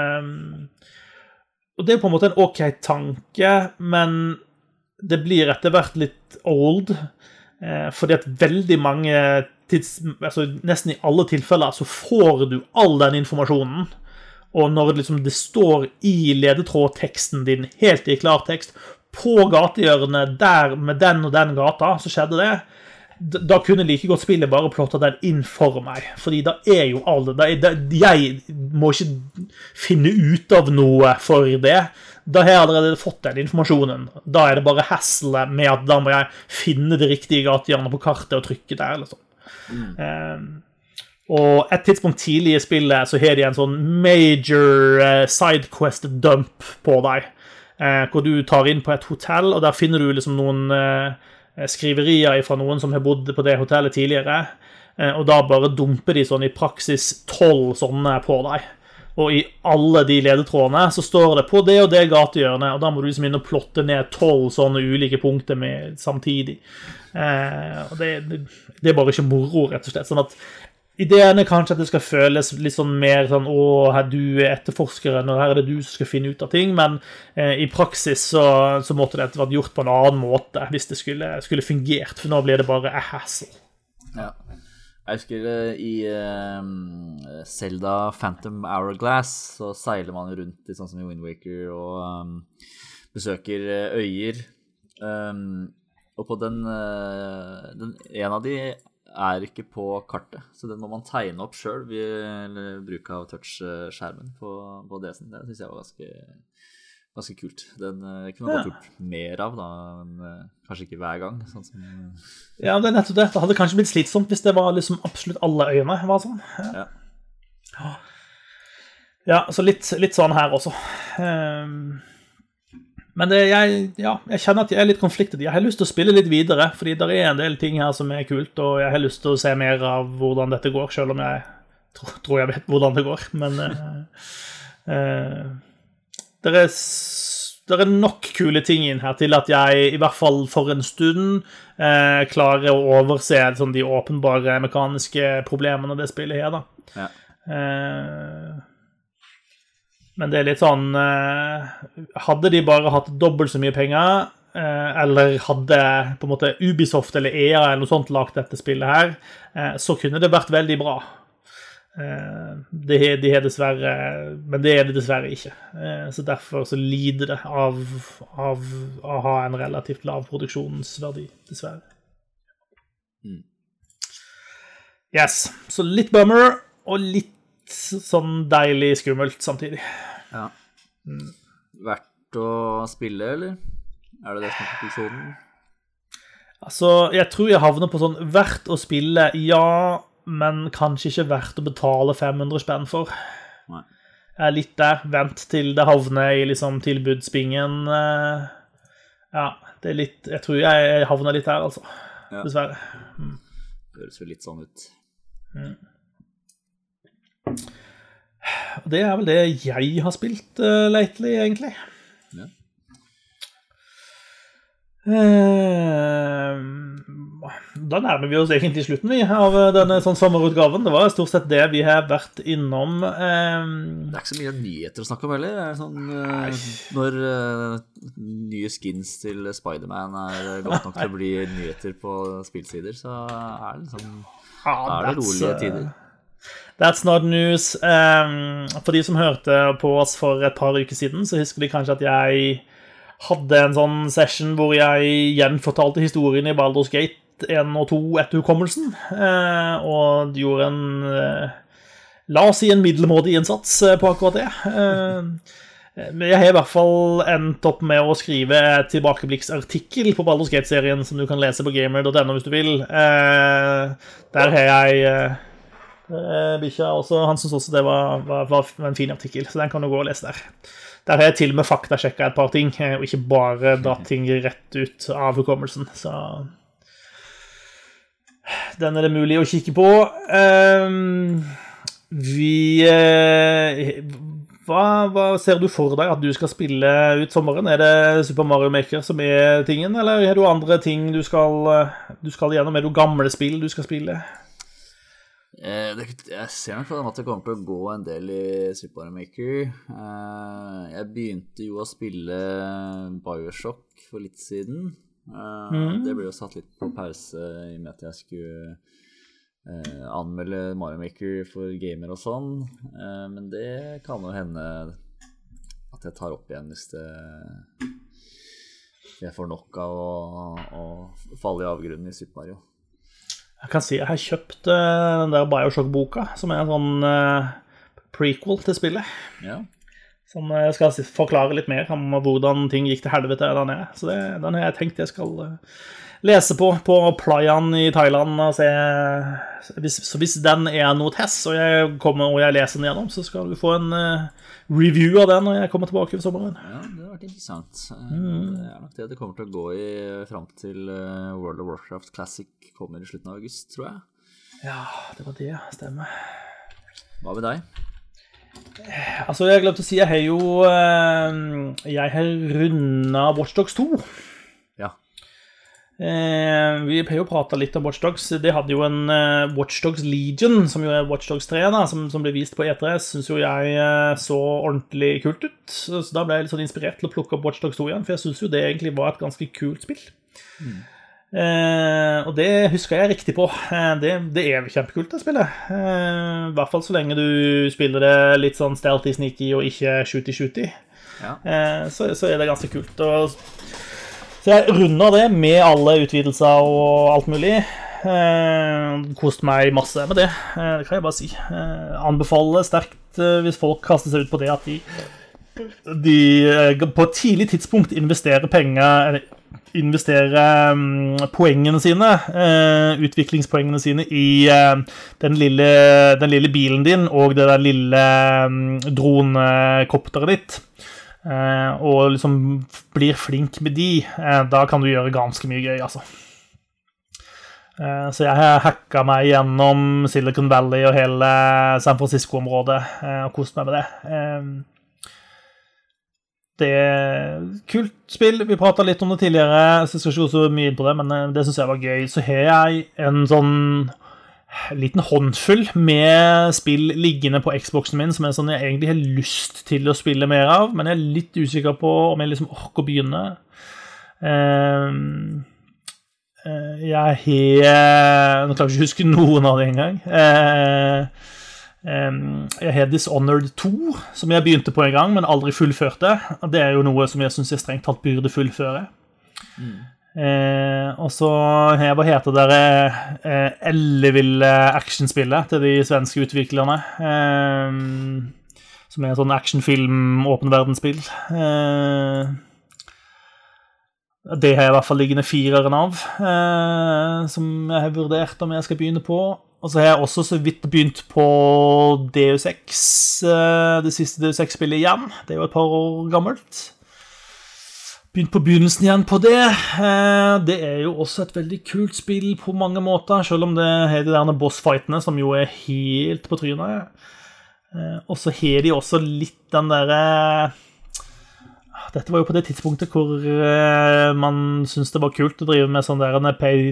Og det på en måte en ok tanke, men det blir etter hvert litt old, fordi at veldig mange altså nesten i alle tilfeller så får du all den informasjonen, og når liksom det står i ledetrådteksten din helt i klartekst på gatehjørnet der med den og den gata, så skjedde det. Da kunne like godt spillet bare plotte den inn for meg, fordi da jo alle, jeg må ikke finne ut av noe for det, da har jeg allerede fått den informasjonen, da det bare hassle med at da må jeg finne det riktige gatehjørnet på kartet og trykke der, eller sånn. Og et tidspunkt tidlig i spillet så har de en sånn major sidequest dump på deg, hvor du tar inn på et hotell, og der finner du liksom noen skriverier fra noen som har bodd på det hotellet tidligere, og da bare dumper de sånn i praksis 12 sånne på deg. Og i alle de ledetrådene så står det på det og det gatehjørnet, og da må du liksom inn og plotte ned 12 sånne ulike punkter med samtidig. Og det bare ikke moro, rett og slett. Sånn at ideen kanskje at det skal føles litt sånn mer sånn, her du etterforskeren, og her det du som skal finne ut av ting, men i praksis så måtte det vært gjort på en annen måte hvis det skulle fungert, for nå blir det bare a hassle. Ja. Jeg husker i Zelda Phantom Hourglass så seiler man jo rundt i sånn som i Wind Waker og besøker øyer. Og på den en av de er ikke på kartet, så den må man tegne opp selv ved bruk av touch-skjermen på DS-en. Det synes jeg var ganske kult. Den kunne man godt gjort mer av da, men kanskje ikke hver gang. Sånn som... Ja, det er nettopp det. Det hadde kanskje blitt slitsomt hvis det var liksom absolutt alle øyene var sånn. Ja, så litt sånn her også. Men jeg kjenner at jeg er litt konfliktet. Jeg har lyst til å spille litt videre, fordi det er en del ting her som er kult, og jeg har lyst til å se mer av hvordan dette går, selv om jeg tror jeg vet hvordan det går. Men det er nok kule ting inn her til at jeg, i hvert fall for en stund, klarer å overse sånn, de åpenbare mekaniske problemene det spillet her, da. Ja. Men det er litt sånn, hadde de bare hatt dobbelt så mye penger, eller hadde på en måte Ubisoft eller EA eller noe sånt lagt dette spillet her, så kunne det vært veldig bra. De er dessverre, men det er det dessverre ikke. Så derfor så lider det av å ha en relativt lav produksjonsverdi, dessverre. Yes, så litt bummer, og litt sånn deilig skummelt samtidig. Ja. Verdt å spille, eller? Er det som er konklusjonen? Altså, jeg tror jeg havner på sånn verdt å spille, ja, men kanskje ikke verdt å betale 500 spenn for. Nei. Jeg er litt der, vent til det havner i liksom tilbudsbingen. Ja, det er litt, jeg tror jeg havner litt der, altså. Ja. Dessverre. Det høres jo litt sånn ut. Det er vel det jeg har spilt lately, egentlig. Ja. Da nærmer vi oss egentlig slutten av denne sånn sommerutgaven. Det var stort sett det vi har vært innom. Det er ikke så mye nyheter å snakke om heller. Det er sånn, når nye skins til Spider-Man er godt nok til å bli nyheter på spillsider, så er det liksom... er det rolige tider. That's not news. For de som hørte på oss for et par uker siden, så husker de kanskje at jeg hadde en sånn session hvor jeg gjenfortalte historien i Baldur's Gate 1 og 2 etter hukommelsen, og gjorde la oss si en middelmådig innsats på akkurat det. Men jeg har i hvert fall endt opp med å skrive tilbakeblikksartikkel på Baldur's Gate-serien som du kan lese på gamer.no hvis du vil. Der har jeg Bikkja også, han synes også det var en fin artikkel, så den kan du gå og lese der. Der har jeg til og med faktasjekket et par ting, og ikke bare dratt ting rett ut av hukommelsen, så den er det mulig å kikke på. Hva ser du for deg at du skal spille ut sommeren? Er det Super Mario Maker som er tingen, eller er det andre ting du skal gjennom? Er det gamle spill du skal spille? Jeg ser nok at det kommer til å gå en del i Super Mario Maker. Jeg begynte jo å spille Bioshock for litt siden. Det ble jo satt litt på pause i og med at jeg skulle anmelde Mario Maker for gamer og sånn. Men det kan jo hende at jeg tar opp igjen hvis jeg får nok av å falle i avgrunnen i Super Mario. Jeg kan si jeg har kjøpt den der Bioshock-boka, som er en sånn prequel til spillet. Ja. Som skal forklare litt mer om hvordan ting gikk til helvete der nede. Så den har jeg tenkt jeg skal lese på playaen i Thailand og se. Så hvis den er noe test, og jeg leser den gjennom, så skal du få en review av den når jeg kommer tilbake for sommeren. Ja, det har vært interessant. Det er nok det kommer til å gå i frem til World of Warcraft Classic kommer i slutten av august, tror jeg. Ja, det var det, stemmer. Hva med deg? Altså, jeg glemte å si, jeg har rundet Watch Dogs 2. Ja. Vi har jo pratet litt om Watch Dogs. Det hadde jo en Watch Dogs Legion, som jo er Watch Dogs 3, da, som ble vist på E3. Synes jo jeg så ordentlig kult ut. Så da ble jeg litt sånn inspirert til å plukke opp Watch Dogs 2 igjen, for jeg synes jo det egentlig var et ganske kult spill. Og det husker jeg riktig på. Det kjempekult det spillet. I hvert fall så lenge du spiller det litt sånn stealthy, sneaky og ikke shooty. Ja. Så det ganske kult. Så jeg runder det med alle utvidelser og alt mulig. Kost meg masse med det. Det kan jeg bare si. Anbefaler sterkt hvis folk kaster seg ut på det at de på et tidlig tidspunkt investerer poengene sine, utviklingspoengene sine i den lille bilen din og det der lille dronekopteret ditt. Og liksom blir flink med de, da kan du gjøre ganske mye gøy, altså. Så jeg har hacket meg gjennom Silicon Valley og hele San Francisco-området og kost meg med det. Det kult spill, vi pratet litt om det tidligere, så jeg skal ikke gå så mye inn på det, men det synes jeg var gøy. Så har jeg en sånn liten håndfull med spill liggende på Xboxen min, som sånn jeg egentlig har lyst til å spille mer av, men jeg er litt usikker på om jeg liksom orker å begynne. Jeg har... Nå klarer jeg ikke huske noen av det engang. Jeg har Dishonored 2, som jeg begynte på en gang, men aldri fullførte. Det er jo noe som jeg synes jeg strengt tatt burde fullføre. Og så hva heter det elleville actionspillet til de svenske utviklerne, som en sånn actionfilm åpen verdensspill. Det har jeg i hvert fall liggende 4-eren av, som jeg har vurdert om jeg skal begynne på. Og så har jeg også så vidt begynt på Deus Ex, det siste Deus Ex-spillet igjen. Det er jo et par år gammelt. Begynt på begynnelsen igjen på det. Det er jo også et veldig kult spill på mange måter, selv om det er de der bossfightene som jo er helt på trynet. Og så har de også litt den der... Dette var jo på det tidspunktet hvor man synes det var kult å drive med sånn der pay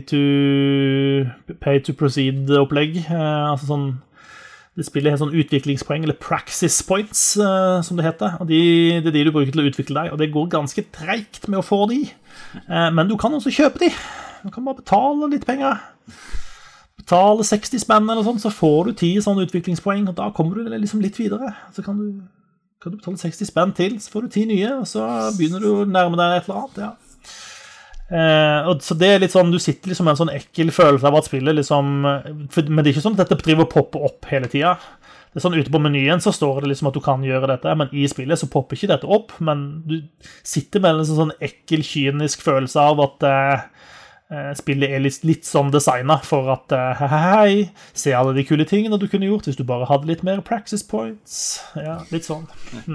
to proceed-opplegg. Altså sånn... Det spillet har sånn utviklingspoeng, eller praxis points, som det heter. Og det er de du bruker til å utvikle deg, og det går ganske tregt med å få de. Men du kan også kjøpe de. Du kan bare betale litt penger. Betale 60 spenn eller sånn, så får du 10 sånne utviklingspoeng, og da kommer du liksom litt videre. Så kan du betale 60 spenn til, så får du 10 nye, og så begynner du å nærme deg et eller annet, ja. Og så det er litt sånn, du sitter liksom med en sånn ekkel følelse av at spillet liksom, men det er ikke sånn at dette driver å poppe opp hele tiden. Det er sånn ute på menyen så står det liksom at du kan gjøre dette, men i spillet så popper ikke dette opp, men du sitter med en sånn ekkel, kynisk følelse av at spillet er litt sånn designet for at hei, se alle de kule tingene du kunne gjort hvis du bare hadde litt mer praxis points. Ja, litt sånn.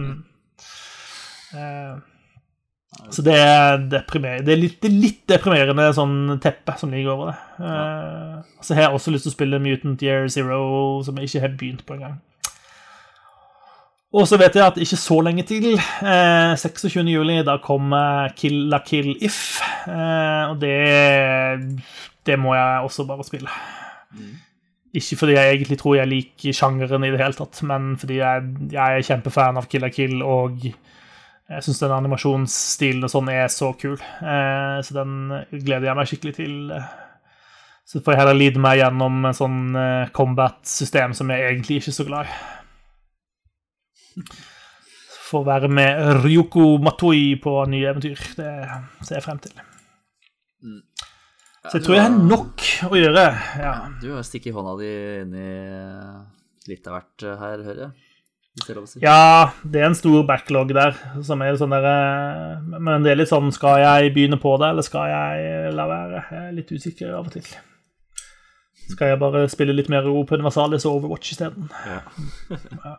Så det er litt deprimerende sånn teppe som ligger over det. Så har jeg også lyst til å spille Mutant Year Zero, som jeg ikke har begynt på en gang. Og så vet jeg at ikke så lenge til, 26. juli, da kommer Kill la Kill If, og det må jeg også bare spille. Ikke fordi jeg egentlig tror jeg liker sjangeren i det hele tatt, men fordi jeg er kjempefan av Kill la Kill, og jeg synes den animasjonsstilen og sånn er så kul, så den gleder jeg meg skikkelig til. Så får jeg heller lide meg gjennom en sånn combat-system som jeg egentlig ikke er så glad i. For å være med Ryoko Matoi på nye eventyr, det ser jeg frem til. Så jeg tror jeg har nok å gjøre. Ja. Du har stikket hånda di inn i litt av hvert her, hører jeg. Ja, det er en stor backlog der, som er sånn der, men det er litt sånn, skal jeg begynne på det, eller skal jeg la være? Jeg er litt usikker av og til. Skal jeg bare spille litt mer Open Universalis og Overwatch i stedet? Ja.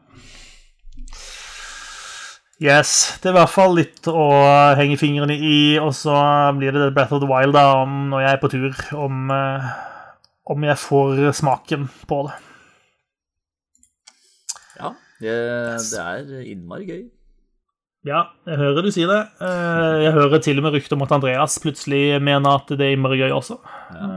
Yes, det er i hvert fall litt å henge fingrene i, og så blir det Breath of the Wild da, når jeg er på tur, om jeg får smaken på det. Ja, det er innmari gøy. Ja, jeg hører du sier det. Jeg hører til og med rykter om at Andreas plutselig mener at det er innmari gøy også. Ja.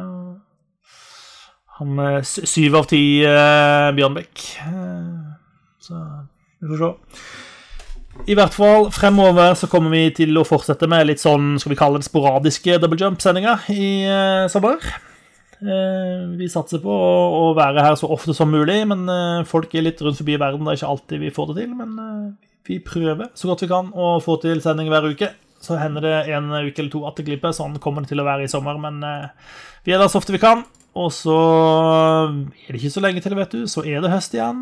Han er 7 av 10 Bjørnbekk. Så vi får se. I hvert fall fremover så kommer vi til å fortsette med litt sånn, skal vi kalle det sporadiske double jump-sendinger i sommer. Vi satser på å være her så ofte som mulig, men folk litt rundt forbi verden, det ikke alltid vi får det til, men vi prøver så godt vi kan å få til sending hver uke. Så hender det en uke eller to at det glipper, sånn kommer det til å være i sommer, men vi der så ofte vi kan, og så det ikke så lenge til, vet du, så det høst igjen.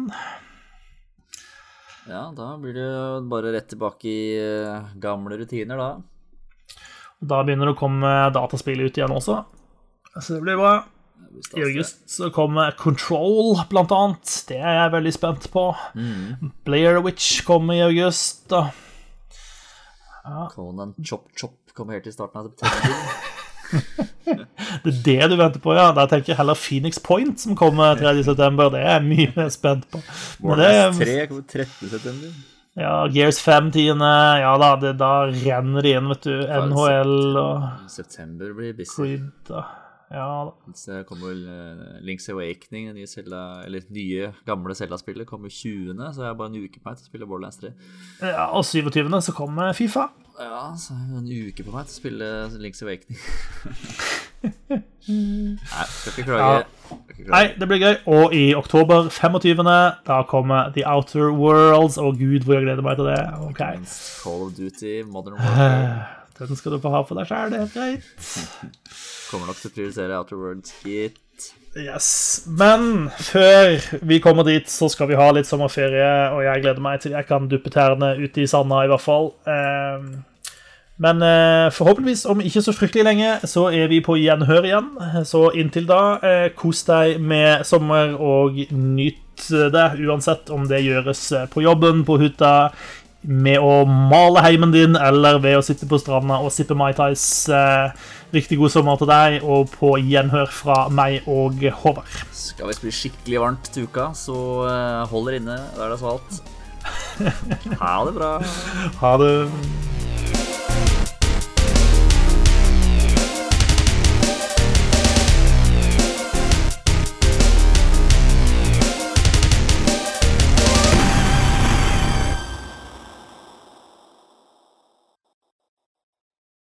Ja, da blir det bare rett tilbake i gamle rutiner da. Da begynner det å komme dataspill ut igjen også, så det blir bra. I august så kommer Control blant annet, det jeg veldig spent på. Blair Witch kommer i august da. Ja. Conan Chop Chop kommer helt i starten av september. Det det du venter på, ja. Da tenker jeg heller Phoenix Point som kommer 3. september. Det jeg mye mer spent på. Warcraft 3 kommer 13. september. Ja, Gears 5 10. Ja da, da renner det inn, vet du. NHL og september blir busy. Creed da. Ja da. Så kommer Link's Awakening, nye Zelda, eller nye gamle Zelda-spillet kommer 20. Så jeg bare en uke på meg til å spille Borderlands 3. Ja, og 27. så kommer FIFA. Ja, så en uke på meg til å spille Link's Awakening. Nei, skal ikke klage. Ja. Nei, det blir gøy. Og i oktober 25. da kommer The Outer Worlds. Å Gud, hvor jeg gleder meg til det. Okay. Call of Duty, Modern Warfare. Den skal du få ha for deg selv, det greit. Kommer nok til å prioritere Outer Worlds hit. Yes, men før vi kommer dit så skal vi ha litt sommerferie, og jeg gleder meg til jeg kan duppe tærne ute i sanda i hvert fall. Men forhåpentligvis om ikke så fryktelig lenge så vi på gjenhør igjen. Så inntil da, kos deg med sommer og nyt det, uansett om det gjøres på jobben, på hytta, med å male heimen din, eller ved å sitte på stranda og sippe Mai Tais. Riktig god sommer til deg, og på gjenhør fra meg og Håvard. Skal vi bli skikkelig varmt til uka, så hold dere inne, det svalt. Ha det bra. Ha det.